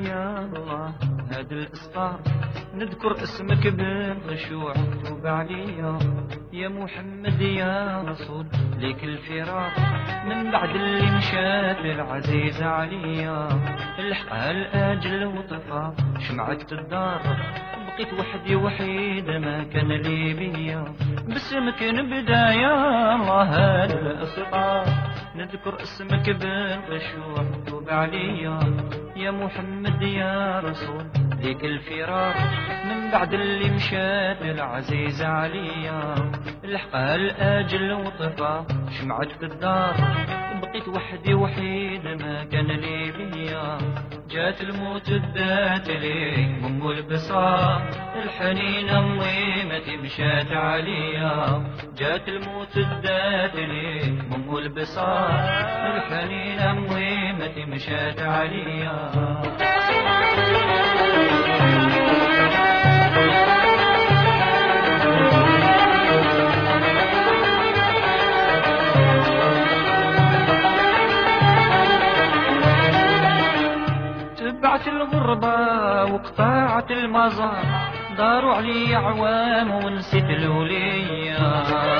يا الله هاد الاسطار، نذكر اسمك بالخشوع توب عليا يا محمد يا رسول ليك الفرار، من بعد اللي مشات العزيز عليا، الحقها الاجل وطفى شمعة الدار، بقيت وحدي وحيد ما كان لي بيا، باسمك نبدا يا الله هاد الاسطار، نذكر اسمك بالخشوع توب عليا يا محمد يا رسول ليك الفرار، من بعد اللي مشات العزيز عليا، الحقها الاجل وطفى شمعة في الدار، بقيت وحدي وحيد ما كان لي بيا، جات الموت ادات لي ام البصار، الحنين امي ما تمشات عليا، جات الموت ادات لي ام البصار، الحنين امي ما تمشات عليا. تبعت الغربة وقطعت المزار، داروا علي عوام ونسيت الولية،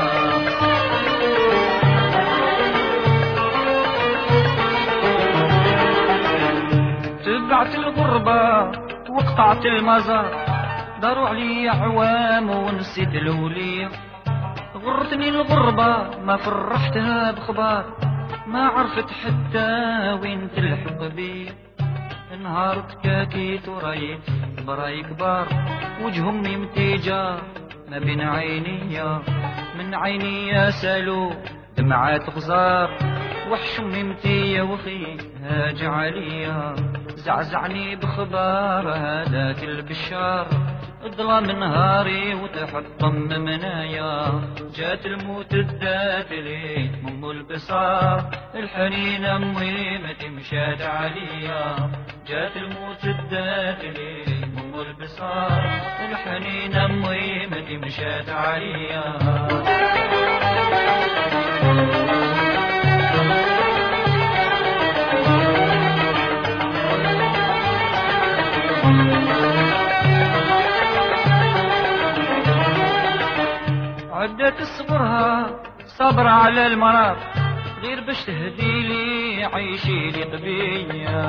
تبعت الغربة وقطعت المزار، داروا علي عوام ونسيت الولية، غرتني الغربة ما فرحتها بخبار، ما عرفت حتى وين تلحق بي، نهار تكاكيت ورايت براي كبار، وجههم متيجة ما بين عينيا، من عينيا سالوا دمعات غزار، وحش ممتية وخي هاج عليا، زعزعني بخبار هذاك البشار، ظلام نهاري وتحطم منايا، جات الموت ادات لي ام البصار، الحنين امي ما تمشات عليا، جات الموت ادات لي ام البصار، الحنين امي ما تمشات عليا. عدت صبرها صبر على المرار، غير باش تهدي لي عيشي لي قبية،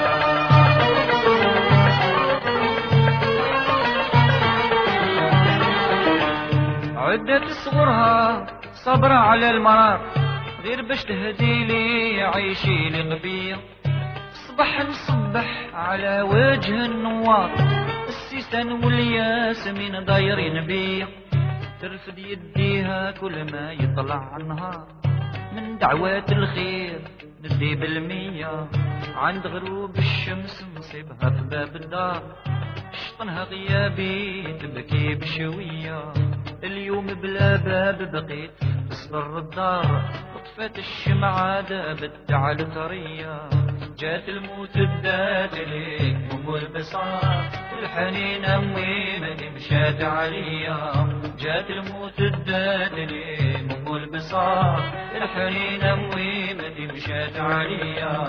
عدت صبرها صبر على المرار، غير باش تهدي لي عيشي لي قبية، صبح نصبح على وجه النوار، السيسان والياسمين دايرين بيا، ترفد يديها كل ما يطلع النهار، من دعوات الخير ندي بالمية، عند غروب الشمس نصيبها في باب الدار، شطنها غيابي تبكي بشوية، اليوم بلا باب بقيت تصبر الدار، طفت الشمعة دابت على ثريا، جات الموت ادات لي ام البصار، الحنين امي ما مشات عليا، جات الموت ادات لي ام البصار، الحنين امي ما مشات عليا.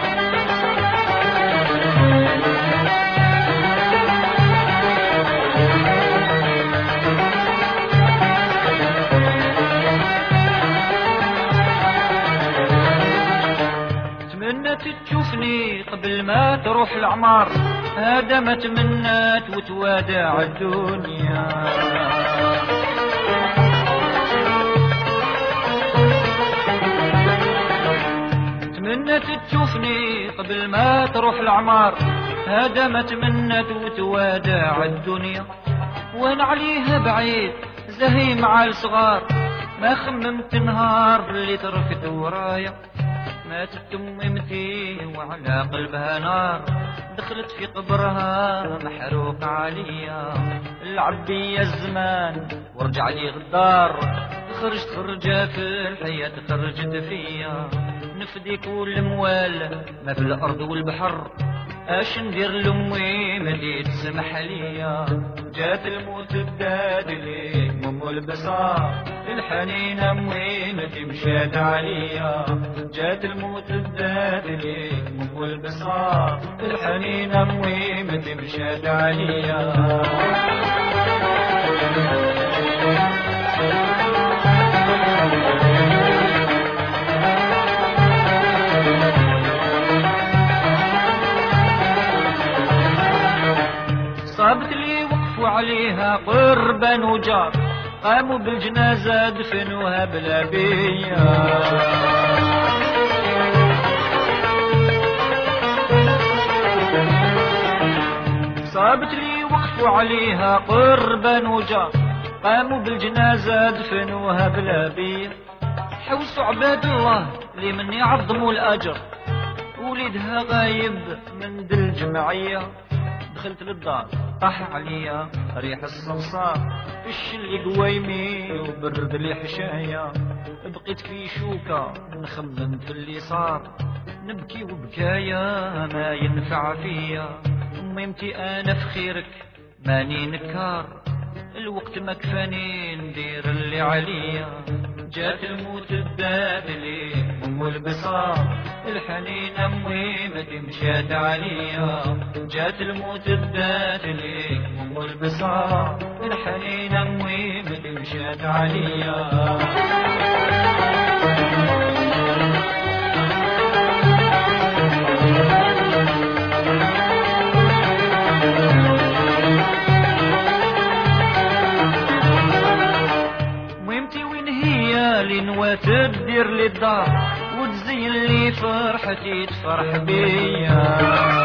تمنت تشوفني قبل ما تروح العمار، هذا ما تمنت وتوادع الدنيا، تمنت تشوفني قبل ما تروح العمار، هذا ما تمنت وتوادع الدنيا، وانا عليها بعيد زهي مع الصغار، ما خممت نهار اللي تركت ورايا، ماتت امتي وعلى قلبها نار، دخلت في قبرها محروق عليا، العبي الزمان ورجع لي غدار، خرجت خرجة في الحياة خرجت فيا، نفديك والموال ما في الارض والبحر، اش ندير لامي ما تسمح ليا، جات الموت بداد لي والبصار الحنين امي ما تمشات عليا جات الموت الذات ليك والبصار الحنين امي ما تمشات عليا صابت لي وقفوا عليها قربا وجار قاموا بالجنازة دفنوها بلا بيا صابت لي وقفوا عليها قربا وجار قاموا بالجنازة دفنوها بلا بيا حوسوا عباد الله اللي من يعظموا الأجر وليدها غايب من ذي الجمعية دخلت للدار طاح عليا ريح الصلصال الشل قويمي وبرد لي حشايا بقيت في شوكة نخمم في اللي صار نبكي وبكايا ما ينفع فيا ميمتي انا في خيرك ماني نكار الوقت ما كفاني ندير اللي عليا جات الموت البابلي والبصار الحنين امي ما تمشات عليا جات الموت البابلي والبصار الحنين امي ما تمشات عليا تدير للدار وتزين لي فرحتي تفرح بيا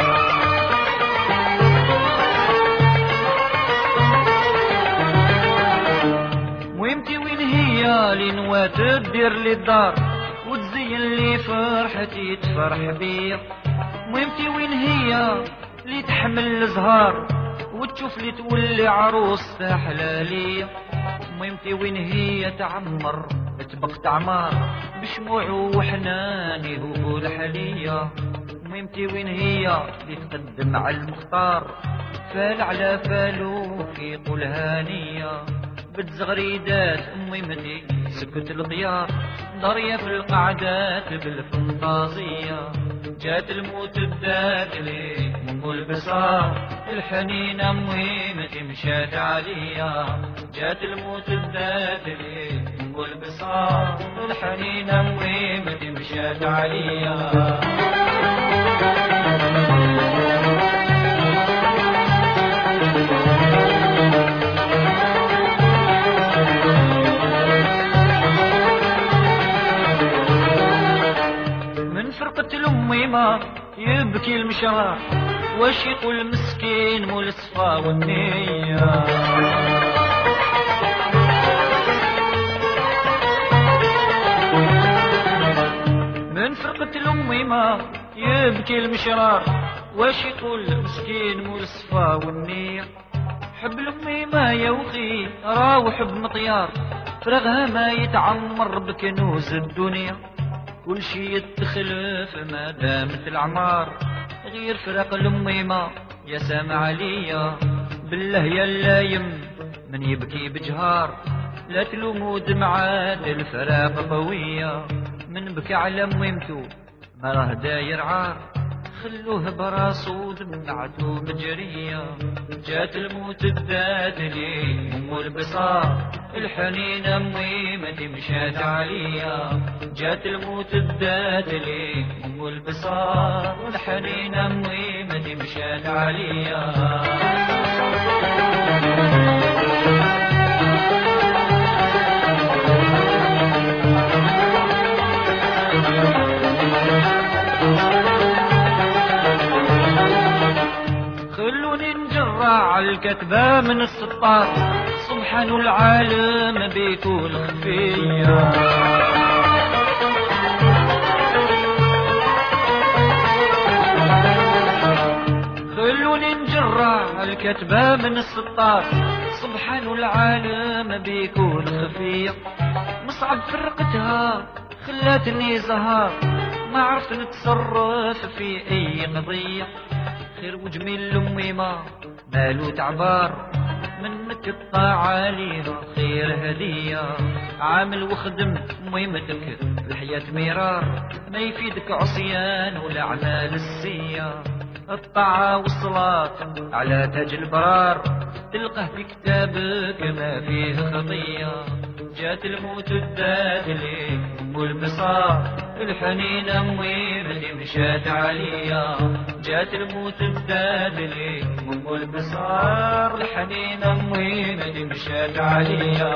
مهمتي وين هي لنوى تدير للدار وتزين لي فرحتي تفرح بيا مهمتي وين هي اللي تحمل الزهار وتشوف لي تولي عروس حلالية مهمتي وين هي تعمر تبقى تعمار بشموع وحناني والحلية مهمتي وين هي اللي تقدم على المختار فال على فالو في قول هانية بتزغريدات مهمتي سكت الضياف ضرية في القعدات بالفنطازية جات الموت الداخلي والبصار الحنين امي ما تمشات عليا جات الموت الداخلي والبصار الحنين امي ما تمشات عليا من فرقة الأمي ما يبكي المشرع واش يقول مسكين مول الصفا والنية من فرقة الأمي ما يبكي المشرار واش يقول مسكين مول الصفا والنية حب الأمي ما يوخي راوح بمطيار فرغها ما يتعمر بكنوز الدنيا كل شي يتخلف ما دامت الأعمار غير فرق الأمي ما يا سامع عليا بالله يا اللايم من يبكي بجهار لا تلوموا دمعات الفراق قوية من بكى على ميمتو ما راه داير عار خلوه براسو دمعته مجرية جات الموت الدادلي والبصار الحنين امي ما تمشات عليا جات الموت الدادلي والبصار والحنين امي ما تمشات عليا خلوني نجرع الكتبة من السطار سبحان العالم بيكون خفية خلوني نجرع الكتبة من السطار سبحان العالم بيكون خفية مصعب فرقتها خلاتني زهار ما عرفت نتصرف في اي قضية خير وجميل لأمي ما مالو تعبار منك الطاعة ليها خير هدية. عامل وخدم مهمتك الحياة مرار، ما يفيدك عصيان ولا أعمال السيار. الطاعة والصلاة على تاج البرار، تلقاه في كتابك ما فيه خطية. جات الموت الداد لي والبصار، الحنين امي بدي مشات عليا. جات الموت الداد لي والبصار، الحنين امي بدي مشات عليا.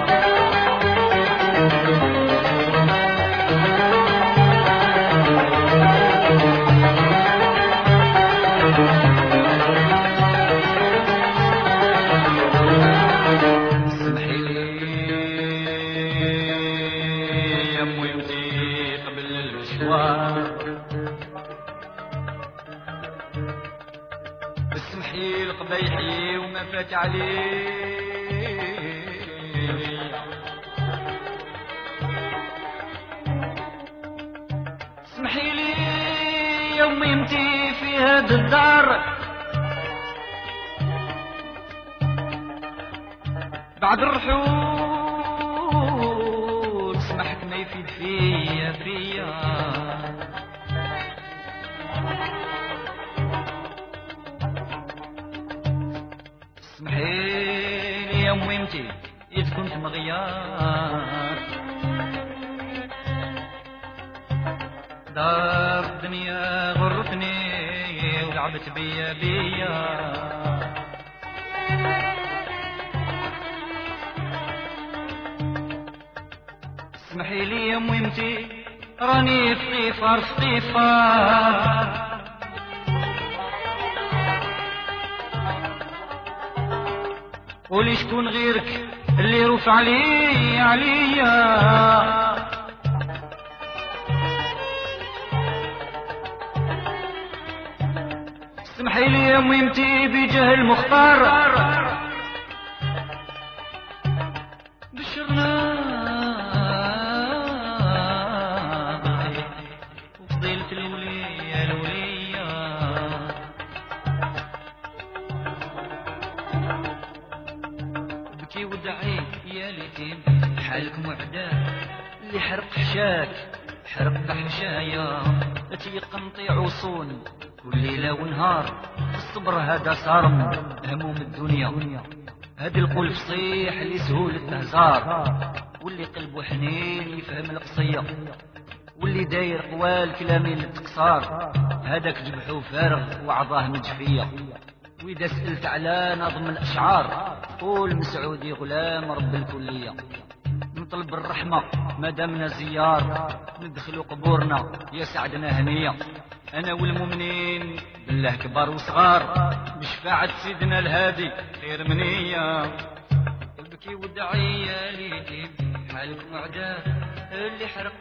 اسمحي القبيحي وما فات عليه، اسمحي لي يوم يمتي في هاد الدار، بعد الرحول اسمحك ما يفيد فيا اسمحيلي يا امي انتي اذ كنت مغيار، دار الدنيا غرتني ولعبت بيا. اسمحيلي يا امي انتي راني في قطيفار، قولي شكون غيرك اللي رفع عليا. اسمحي لي يا ميمتي بجهل مختار، بشرنا وفضيلة الولية بكي ودعي يا ليتيم حالك معداه، اللي حرق حشاك حرق حشايا. تيقنطي عصون كل ليلة ونهار، الصبر هذا صارم هموم الدنيا. هادي القول فصيح اللي سهولة هزار، واللي قلبه حنين يفهم القصية، واللي داير قوال كلامي للتقصار. هذاك جبحو فارغ وعظاه مجفية، وإذا سألت على نظم الأشعار قول مسعودي غلام رب الكلية. نطلب الرحمة مادامنا زيار، ندخلوا قبورنا يا سعدنا هنية. أنا والمؤمنين بالله كبار وصغار، بشفاعة سيدنا الهادي خير منية. البكي ودعي يا ليتيم حالك معداه، اللي حرق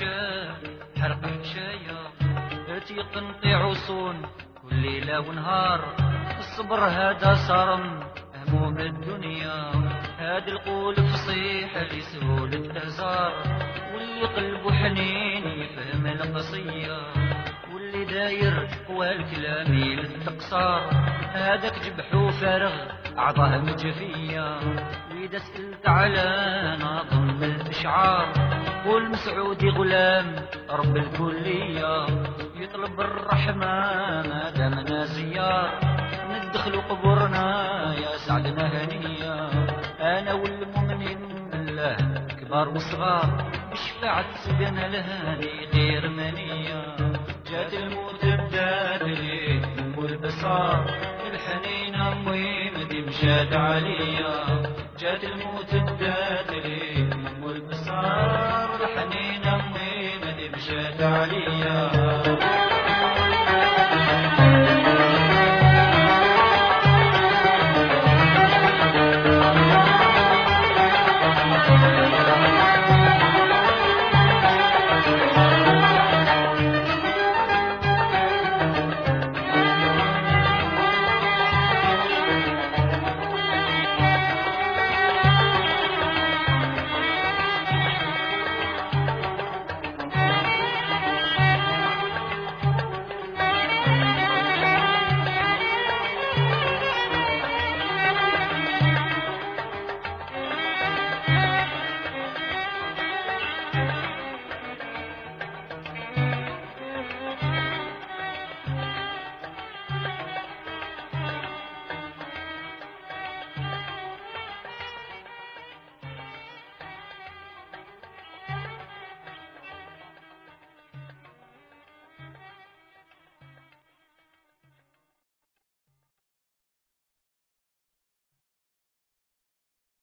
حشايا. تيقنطي عصون كل ليلة ونهار، الصبر هذا صارم هموم الدنيا. هادي القول فصيح اللي سهولة هزار، واللي قلبه حنين يفهم القصية، واللي داير قوى الكلام للتقصار. هذاك جبحو فارغ عظاه مجفية، وإذا سألت على نظم الأشعار قول مسعودي غلام رب الكلية. يطلب الرحمة ما دامنا زيار، ندخلوا قبورنا يا سعدنا هنية. أنا والمؤمنين بالله كبار وصغار، بشفاعة سيدنا الهادي غير منية. جات الموت بدادري والبصار، الحنين امي مدي مشات عليا. جات الموت بدادري والبصار، الحنين امي مدي مشات عليا.